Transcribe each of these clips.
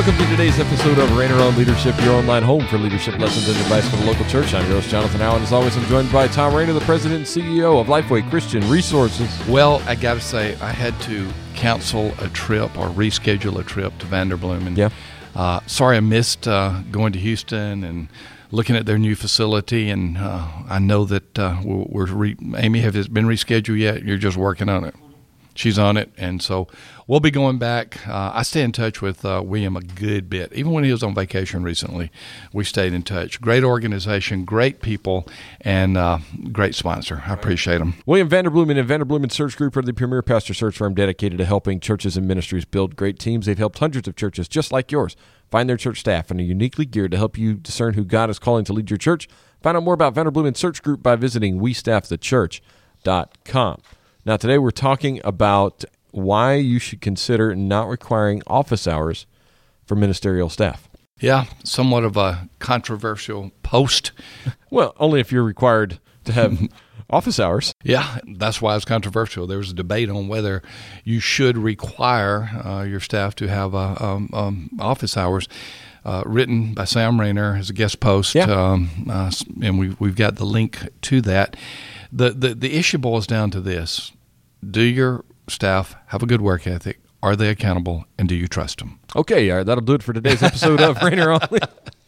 Welcome to today's episode of Rainer on Leadership, your online home for leadership lessons and advice for the local church. I'm your host, Jonathan Allen. As always, I'm joined by Tom Rainer, the president and CEO of Lifeway Christian Resources. Well, I got to say, I had to cancel a trip or reschedule a trip to Vanderbloemen. Yeah. Sorry I missed going to Houston and looking at their new facility, and I know that Amy, has it been rescheduled yet? You're just working on it. She's on it, and so we'll be going back. I stay in touch with William a good bit. Even when he was on vacation recently, we stayed in touch. Great organization, great people, and great sponsor. I appreciate them. William Vanderbloemen and Vanderbloemen Search Group are the premier pastor search firm dedicated to helping churches and ministries build great teams. They've helped hundreds of churches just like yours find their church staff and are uniquely geared to help you discern who God is calling to lead your church. Find out more about Vanderbloemen Search Group by visiting westaffthechurch.com. Now, today we're talking about why you should consider not requiring office hours for ministerial staff. Yeah, somewhat of a controversial post. Well, only if you're required to have office hours. Yeah, that's why it's controversial. There was a debate on whether you should require your staff to have office hours. Written by Sam Rainer as a guest post, Yeah. And we've got the link to that. The issue boils down to this. Do your staff have a good work ethic? Are they accountable? And do you trust them? Okay, all right, that'll do it for today's episode of Rainer Only.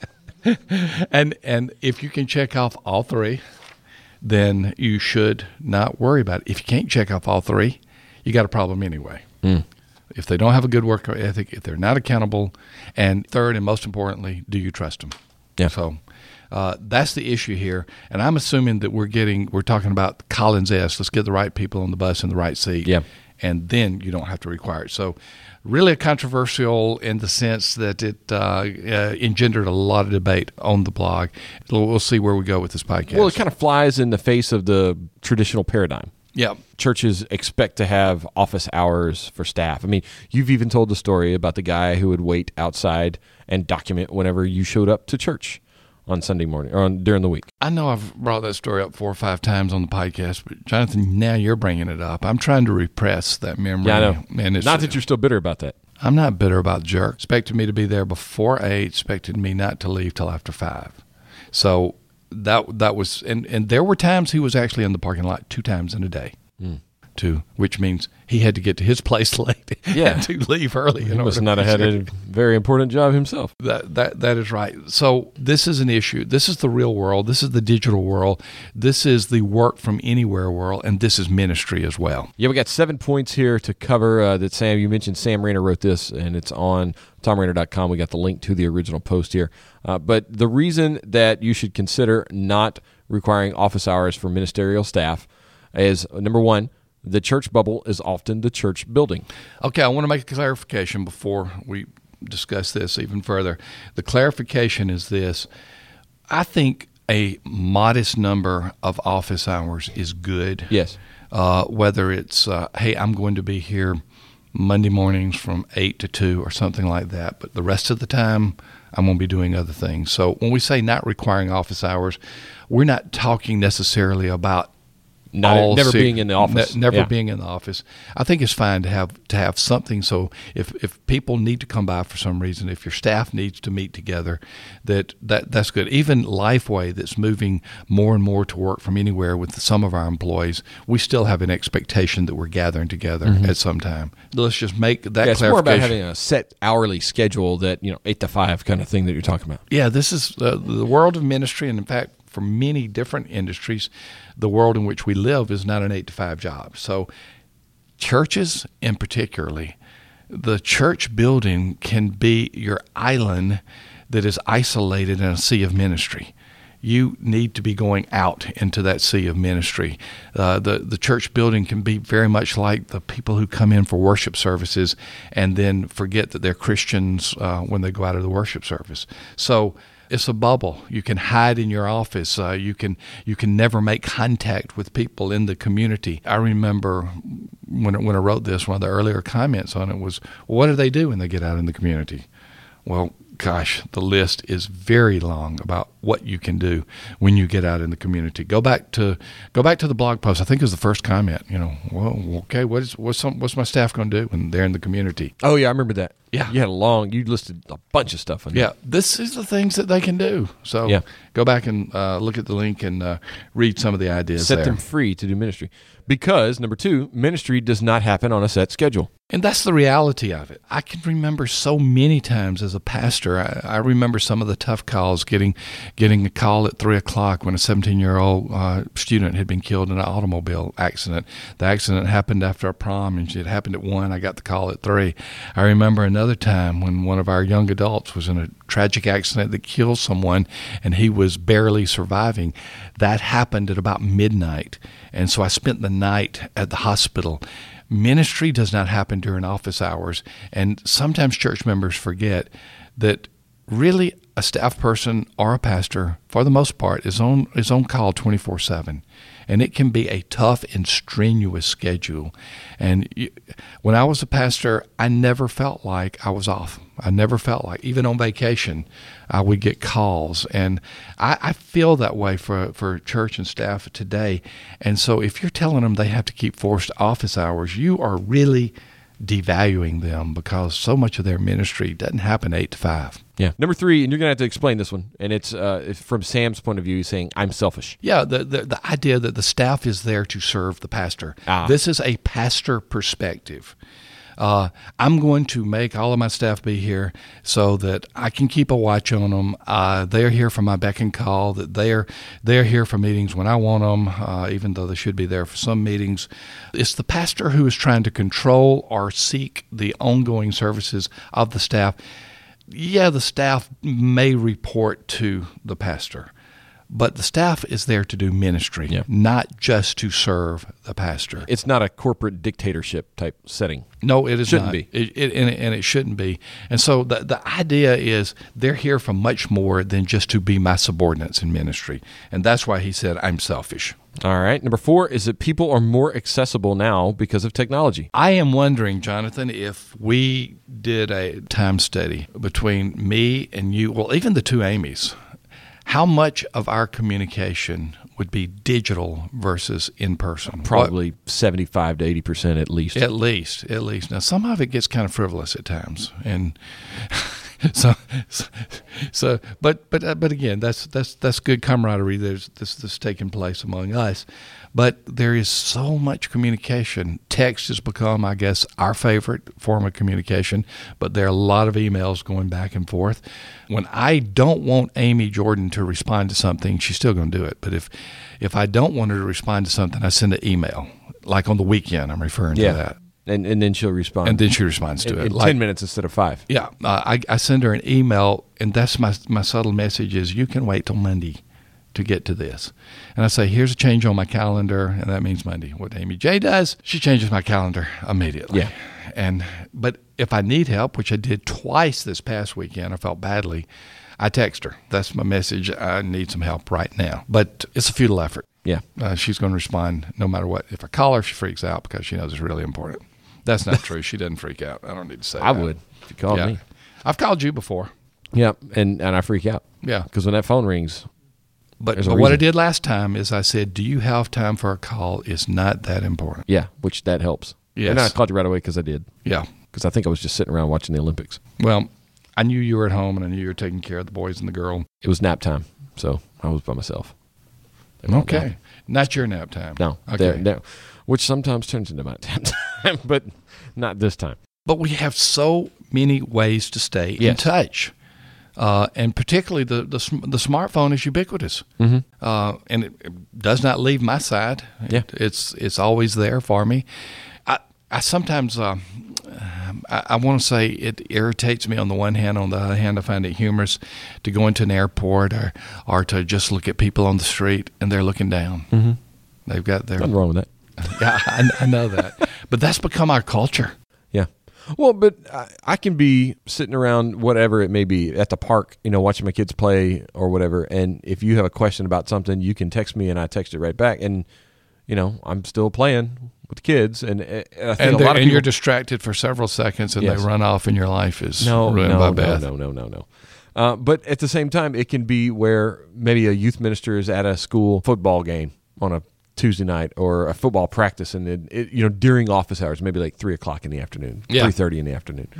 And if you can check off all three, then you should not worry about it. If you can't check off all three, you got a problem anyway. If they don't have a good work ethic, if they're not accountable, and third and most importantly, do you trust them? Yeah. So that's the issue here. And I'm assuming that we're talking about Collins S. Let's get the right people on the bus in the right seat. Yeah. And then you don't have to require it. So really controversial in the sense that it engendered a lot of debate on the blog. We'll see where we go with this podcast. Well, it kind of flies in the face of the traditional paradigm. Yeah. Churches expect to have office hours for staff. I mean, you've even told the story about the guy who would wait outside and document whenever you showed up to church on Sunday morning or during the week. I know I've brought that story up 4 or 5 times on the podcast, but Jonathan, now you're bringing it up. I'm trying to repress that memory. Yeah, I know. And Not that you're still bitter about that. I'm not bitter about the jerk. Expected me to be there before 8, expected me not to leave till after 5. So that was, and there were times he was actually in the parking lot 2 times in a day. Which means he had to get to his place late and to leave early. He must not have had a very important job himself. That is right. So this is an issue. This is the real world. This is the digital world. This is the work from anywhere world, and this is ministry as well. Yeah, we got 7 points here to cover that Sam, you mentioned Sam Rainer wrote this, and it's on TomRainer.com. We got the link to the original post here. But the reason that you should consider not requiring office hours for ministerial staff is, number one, the church bubble is often the church building. Okay, I want to make a clarification before we discuss this even further. The clarification is this. I think a modest number of office hours is good. Yes. Whether it's, hey, I'm going to be here Monday mornings from 8 to 2 or something like that, but the rest of the time I'm going to be doing other things. So when we say not requiring office hours, we're not talking necessarily about never being in the office. Being in the office. I think it's fine to have something. So if people need to come by for some reason, if your staff needs to meet together, that's good. Even Lifeway, that's moving more and more to work from anywhere with some of our employees, we still have an expectation that we're gathering together at some time. Let's just make that clarification. It's more about having a set hourly schedule that 8 to 5 kind of thing that you're talking about. Yeah, this is the world of ministry, and in fact, for many different industries, the world in which we live is not an 8 to 5 job. So churches in particularly, the church building can be your island that is isolated in a sea of ministry. You need to be going out into that sea of ministry. The church building can be very much like the people who come in for worship services and then forget that they're Christians when they go out of the worship service. So it's a bubble. You can hide in your office. You can never make contact with people in the community. I remember when I wrote this, one of the earlier comments on it was, what do they do when they get out in the community? Well, gosh, the list is very long about what you can do when you get out in the community. Go back to the blog post. I think it was the first comment. Well, okay, what's my staff going to do when they're in the community? Oh yeah, I remember that. Yeah. You listed a bunch of stuff in there. Yeah, this is the things that they can do. So go back and look at the link and read some of the ideas Set there. them free to do ministry. Because, number 2, ministry does not happen on a set schedule. And that's the reality of it. I can remember so many times as a pastor, I remember some of the tough calls, getting a call at 3 o'clock when a 17-year-old student had been killed in an automobile accident. The accident happened after a prom, and it happened at 1. I got the call at 3. I remember another time when one of our young adults was in a tragic accident that killed someone, and he was barely surviving. That happened at about midnight, and so I spent the night at the hospital. Ministry does not happen during office hours, and sometimes church members forget that really a staff person or a pastor, for the most part, is on call 24/7, and it can be a tough and strenuous schedule. And when I was a pastor, I never felt like I was off. I never felt like, even on vacation, I would get calls. And I feel that way for church and staff today. And so if you're telling them they have to keep forced office hours, you are really devaluing them, because so much of their ministry doesn't happen 8 to 5. Yeah. Number 3, and you're going to have to explain this one, and it's from Sam's point of view, he's saying, I'm selfish. Yeah, the idea that the staff is there to serve the pastor. This is a pastor perspective. I'm going to make all of my staff be here so that I can keep a watch on them. They're here for my beck and call, that they're here for meetings when I want them, even though they should be there for some meetings. It's the pastor who is trying to control or seek the ongoing services of the staff. Yeah, the staff may report to the pastor, but the staff is there to do ministry, not just to serve the pastor. It's not a corporate dictatorship type setting. No, it is Shouldn't not. be. And it shouldn't be. And so the idea is they're here for much more than just to be my subordinates in ministry. And that's why he said, I'm selfish. All right. Number 4 is that people are more accessible now because of technology. I am wondering, Jonathan, if we did a time study between me and you, well, even the two Amy's, how much of our communication would be digital versus in person? Probably 75 to 80% at least. At least. Now, some of it gets kind of frivolous at times, and but again, that's good camaraderie. There's this taking place among us, but there is so much communication. Text has become, I guess, our favorite form of communication, but there are a lot of emails going back and forth. When I don't want Amy Jordan to respond to something, she's still going to do it. But if I don't want her to respond to something, I send an email. Like on the weekend, I'm referring to that. And then she'll respond. And then she responds to it. In 10 minutes instead of 5. Yeah. I send her an email, and that's my subtle message is, you can wait till Monday to get to this. And I say, here's a change on my calendar, and that means Monday. What Amy J does, she changes my calendar immediately. Yeah. But if I need help, which I did twice this past weekend, I felt badly, I text her. That's my message. I need some help right now. But it's a futile effort. Yeah. She's going to respond no matter what. If I call her, she freaks out because she knows it's really important. That's not true. She doesn't freak out. I don't need to say I that. would if you called me. I've called you before. Yeah, and I freak out. Yeah. Because when that phone rings, But what I did last time is I said, do you have time for a call? It's not that important. yeah, which that helps. Yes. And I called you right away because I did. Yeah. Because I think I was just sitting around watching the Olympics. Well, I knew you were at home, and I knew you were taking care of the boys and the girl. It was nap time, so I was by myself. They were Okay. napping. Not your nap time. No. Okay. Which sometimes turns into my nap time, but not this time. But we have so many ways to stay in touch. And particularly the smartphone is ubiquitous. Mm-hmm. And it does not leave my side. Yeah. It's always there for me. I sometimes I want to say it irritates me on the one hand. On the other hand, I find it humorous to go into an airport or to just look at people on the street and they're looking down. Mm-hmm. They've got their... Nothing wrong with that. Yeah, I know that. But that's become our culture. Yeah. Well, but I can be sitting around, whatever it may be, at the park, watching my kids play or whatever. And if you have a question about something, you can text me and I text it right back. And, I'm still playing with the kids. And I think a lot of people, you're distracted for several seconds and they run off and your life is ruined by Beth. No. But at the same time, it can be where maybe a youth minister is at a school football game on a Tuesday night or a football practice, and during office hours, maybe like 3:00 in the afternoon, 3:30 in the afternoon. Yeah.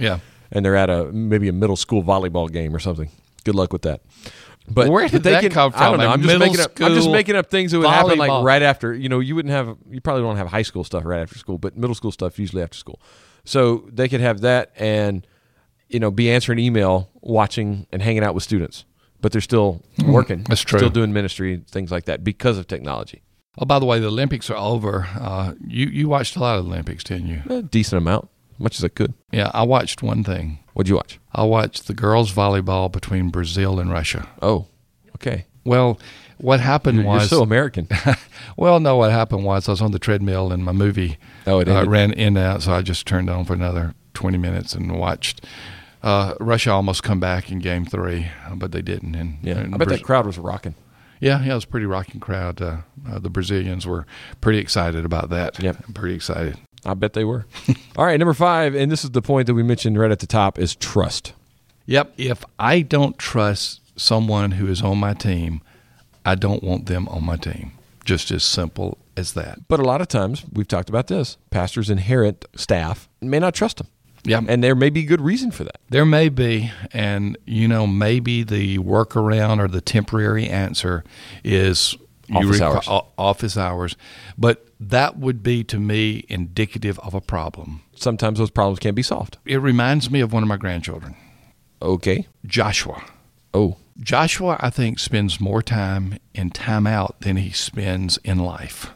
and they're at maybe a middle school volleyball game or something. Good luck with that. But where did that come from? I don't know. I'm just making up things that would happen like volleyball. right after. You probably don't have high school stuff right after school, but middle school stuff usually after school. So they could have that and be answering email, watching, and hanging out with students, but they're still working. That's true. Still doing ministry, things like that because of technology. Oh, by the way, the Olympics are over. You watched a lot of the Olympics, didn't you? A decent amount, as much as I could. Yeah, I watched one thing. What'd you watch? I watched the girls' volleyball between Brazil and Russia. Oh, okay. Well, what happened was... You're so American. Well, no, what happened was I was on the treadmill and my movie it ended. ran in and out, so I just turned on for another 20 minutes and watched Russia almost come back in Game 3, but they didn't. And I bet that crowd was rocking. Yeah, it was a pretty rocking crowd. The Brazilians were pretty excited about that. Yep. Pretty excited. I bet they were. All right, number 5, and this is the point that we mentioned right at the top, is trust. Yep. If I don't trust someone who is on my team, I don't want them on my team. Just as simple as that. But a lot of times, we've talked about this, pastors inherit staff and may not trust them. Yeah. And there may be good reason for that. There may be, and maybe the workaround or the temporary answer is office hours. But that would be, to me, indicative of a problem. Sometimes those problems can't be solved. It reminds me of one of my grandchildren. Okay. Joshua. Oh. Joshua, I think, spends more time in timeout than he spends in life.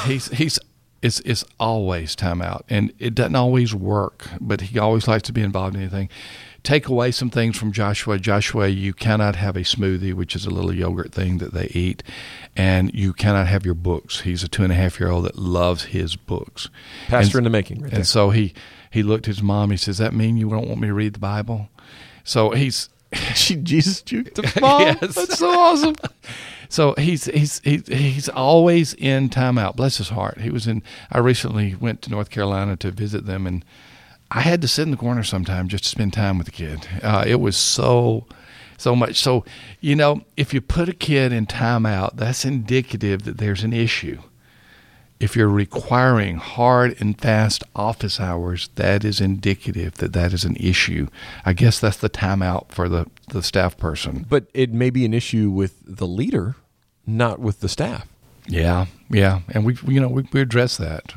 It's always timeout, and it doesn't always work, but he always likes to be involved in anything. Take away some things from Joshua. Joshua, you cannot have a smoothie, which is a little yogurt thing that they eat, and you cannot have your books. He's a 2.5-year-old that loves his books. Pastor in the making, right there. And so he looked at his mom. He says, "Does that mean you don't want me to read the Bible?" So he's... Jesus juked the mom. Yes. That's so awesome. So he's always in timeout. Bless his heart. I recently went to North Carolina to visit them, and I had to sit in the corner sometime just to spend time with the kid. It was so much. So, if you put a kid in timeout, that's indicative that there's an issue. If you're requiring hard and fast office hours, that is indicative that is an issue. I guess that's the timeout for the staff person. But it may be an issue with the leader, not with the staff. Yeah, and we address that.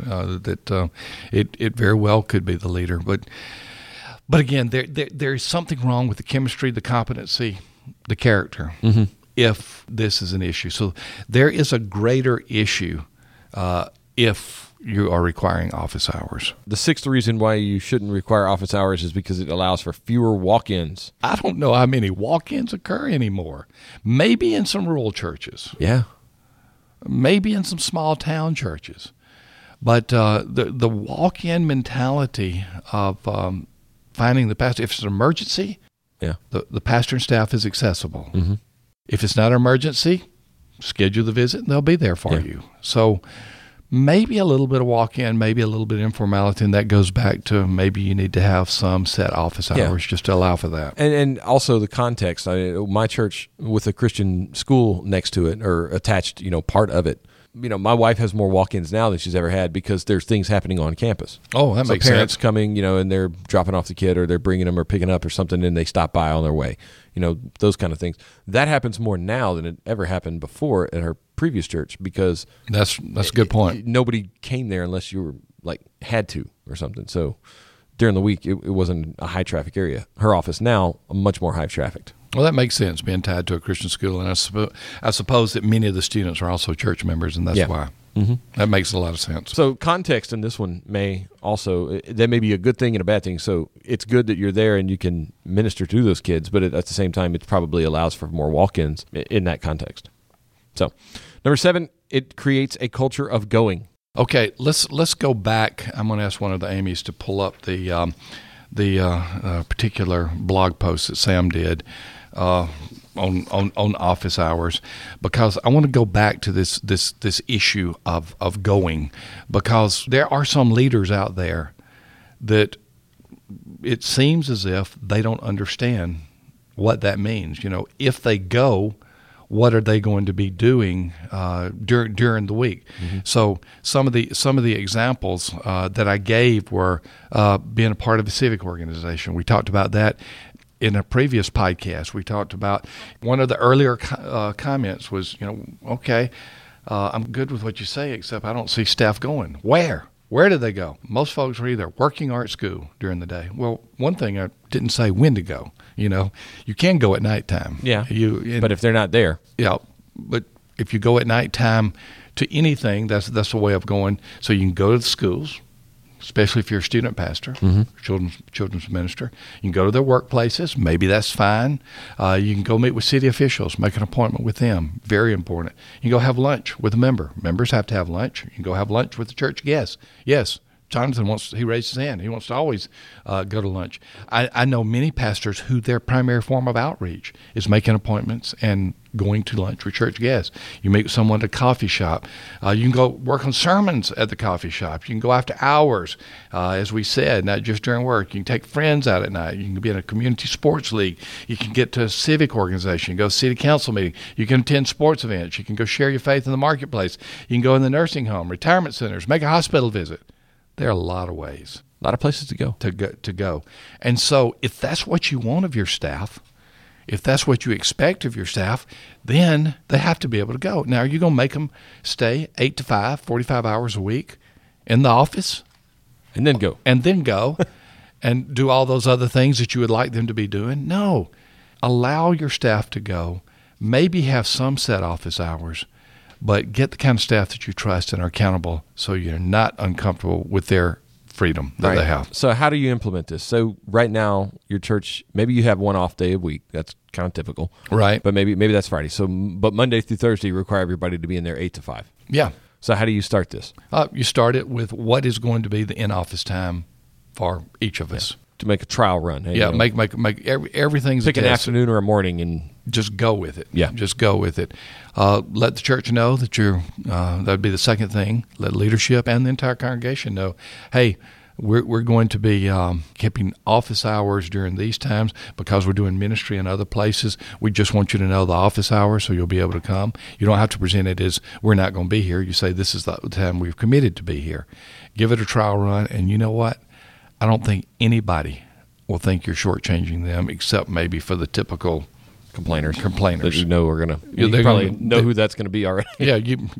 It very well could be the leader, but again, there's something wrong with the chemistry, the competency, the character. Mm-hmm. If this is an issue, so there is a greater issue. If you are requiring office hours. The 6th reason why you shouldn't require office hours is because it allows for fewer walk-ins. I don't know how many walk-ins occur anymore. Maybe in some rural churches. Yeah. Maybe in some small town churches. But the walk-in mentality of finding the pastor, if it's an emergency, the pastor and staff is accessible. Mm-hmm. If it's not an emergency, schedule the visit and they'll be there for you. So maybe a little bit of walk-in, maybe a little bit of informality, and that goes back to maybe you need to have some set office hours just to allow for that. And also the context. My church with a Christian school next to it or attached, part of it. My wife has more walk-ins now than she's ever had because there's things happening on campus. Oh, that makes sense. Parents coming, and they're dropping off the kid or they're bringing them or picking up or something, and they stop by on their way. Those kind of things. That happens more now than it ever happened before at her previous church because that's a good point. Nobody came there unless you were had to or something. So during the week, it wasn't a high traffic area. Her office now much more high trafficked. Well, that makes sense, being tied to a Christian school, and I suppose that many of the students are also church members, and that's why. Mm-hmm. That makes a lot of sense. So context in this one may also, that may be a good thing and a bad thing. So it's good that you're there and you can minister to those kids, but at the same time, it probably allows for more walk-ins in that context. So number 7, it creates a culture of going. Okay, let's go back. I'm going to ask one of the Amy's to pull up the particular blog post that Sam did on office hours, because I want to go back to this issue of going, because there are some leaders out there that it seems as if they don't understand what that means. If they go, what are they going to be doing during the week. So some of the examples that I gave were being a part of a civic organization. We talked about that in a previous podcast. We talked about one of the earlier comments was, okay, I'm good with what you say, except I don't see staff going. Where do they go? Most folks are either working or at school during the day. Well, one thing I didn't say when to go. You can go at nighttime. Yeah. But if they're not there. Yeah. But if you go at nighttime to anything, that's a way of going. So you can go to the schools, especially if you're a student pastor, children's minister. You can go to their workplaces. Maybe that's fine. You can go meet with city officials, make an appointment with them. Very important. You can go have lunch with a member. Members have to have lunch. You can go have lunch with the church guests. Yes, Jonathan he raised his hand. He wants to always go to lunch. I know many pastors who their primary form of outreach is making appointments and going to lunch with church guests. You meet someone at a coffee shop. You can go work on sermons at the coffee shop. You can go after hours, as we said, not just during work. You can take friends out at night. You can be in a community sports league. You can get to a civic organization. You can go to city council meeting. You can attend sports events. You can go share your faith in the marketplace. You can go in the nursing home, retirement centers, make a hospital visit. There are a lot of ways. A lot of places to go. To go. And so if that's what you want of your staff, if that's what you expect of your staff, then they have to be able to go. Now, are you going to make them stay 8 to 5, 45 hours a week in the office? And then go. And do all those other things that you would like them to be doing? No. Allow your staff to go. Maybe have some set office hours, but get the kind of staff that you trust and are accountable so you're not uncomfortable with their freedom that they have. So how do you implement this? So right now, your church, maybe you have one off day a week. That's kind of typical. Right. But maybe that's Friday. But Monday through Thursday, you require everybody to be in there 8 to 5. Yeah. So how do you start this? You start it with what is going to be the in-office time for each of us. To make a trial run. Make everything's pick an afternoon or a morning and just go with it. Yeah. Just go with it. Let the church know that that'd be the second thing. Let leadership and the entire congregation know, hey, we're going to be keeping office hours during these times because we're doing ministry in other places. We just want you to know the office hours so you'll be able to come. You don't have to present it as we're not going to be here. You say this is the time we've committed to be here. Give it a trial run, and you know what? I don't think anybody will think you're shortchanging them except maybe for the typical complainers. That you know are going to. You probably know who that's going to be already. Yeah,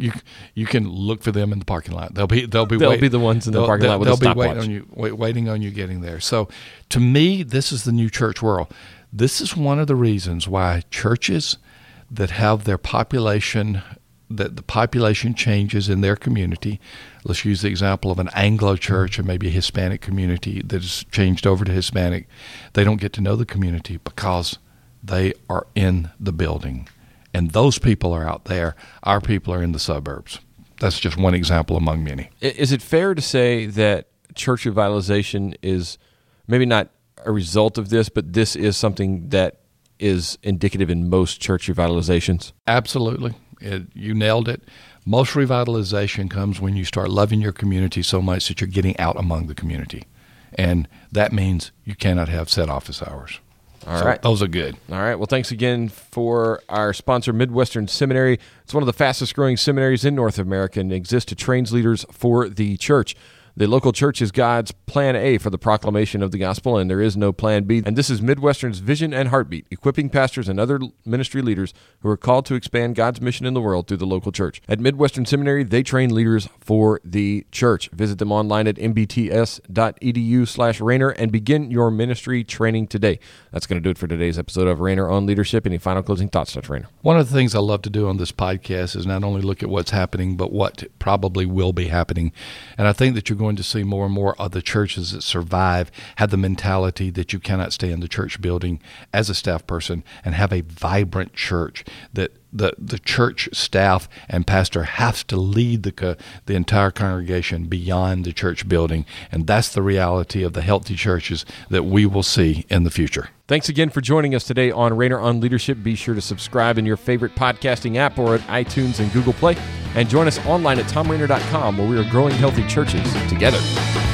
you can look for them in the parking lot. They'll be the ones in the parking lot with a stopwatch. They'll be waiting on you getting there. So, to me, this is the new church world. This is one of the reasons why churches that have their population. That the population changes in their community. Let's use the example of an Anglo church or maybe a Hispanic community that has changed over to Hispanic. They don't get to know the community because they are in the building. And those people are out there. Our people are in the suburbs. That's just one example among many. Is it fair to say that church revitalization is maybe not a result of this, but this is something that is indicative in most church revitalizations? Absolutely. You nailed it. Most revitalization comes when you start loving your community so much that you're getting out among the community. And that means you cannot have set office hours. All right. Those are good. All right. Well, thanks again for our sponsor, Midwestern Seminary. It's one of the fastest growing seminaries in North America and exists to train leaders for the church. The local church is God's plan A for the proclamation of the gospel, and there is no plan B. And this is Midwestern's vision and heartbeat, equipping pastors and other ministry leaders who are called to expand God's mission in the world through the local church. At Midwestern Seminary, they train leaders for the church. Visit them online at mbts.edu/Rainer and begin your ministry training today. That's going to do it for today's episode of Rainer on Leadership. Any final closing thoughts, Dr. Rainer? One of the things I love to do on this podcast is not only look at what's happening, but what probably will be happening. And I think that you're going to see more and more of the churches that survive have the mentality that you cannot stay in the church building as a staff person and have a vibrant church, that the church staff and pastor has to lead the entire congregation beyond the church building. And that's the reality of the healthy churches that we will see in the future. Thanks again for joining us today on Rainer on Leadership. Be sure to subscribe in your favorite podcasting app or at iTunes and Google Play. And join us online at TomRainer.com, where we are growing healthy churches together.